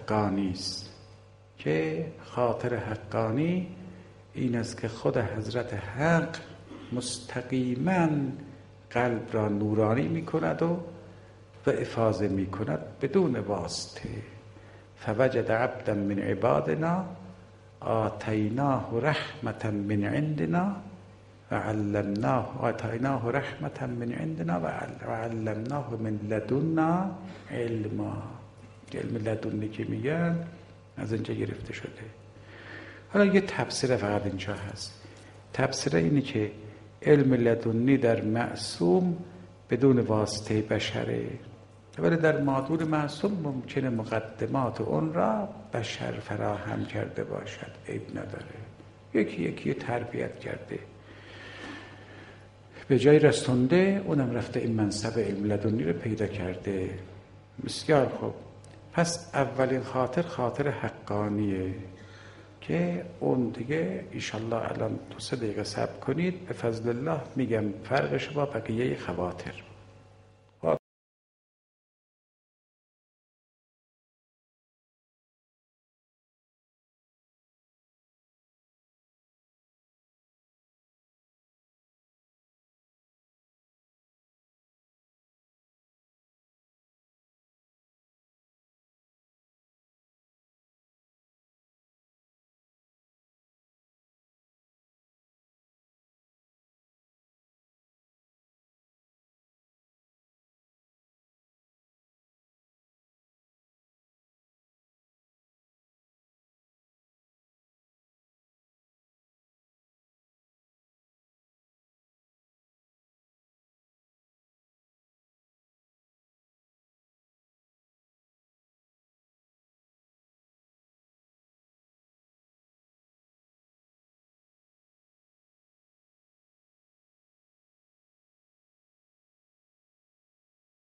حقانی است که خاطر حقانی این است که خود حضرت حق مستقیما قلب را نورانی می کند و افاضه می کند بدون واسطه. فوجد عبدا من عبادنا آتیناه رحمة من عندنا آتیناه رحمة من عندنا و علمناه من لدنا علما. علم لدنی که میگن از اینجا گرفته شده. حالا یه تفسیر فقط اینجا هست. تفسیر اینه که علم لدنی در معصوم بدون واسطه بشره، ولی در مادون معصوم ممکنه مقدمات اون را بشر فراهم کرده باشد، عیب نداره. یکی تربیت کرده به جای رسونده، اونم رفته این منصب علم لدنی رو پیدا کرده. بسیار خوب. پس اولین خاطر حقانیه که اون دیگه ایشالله الان 2-3 دقیقه صبر کنید، به فضل الله میگم فرقش با بقیه خواطر.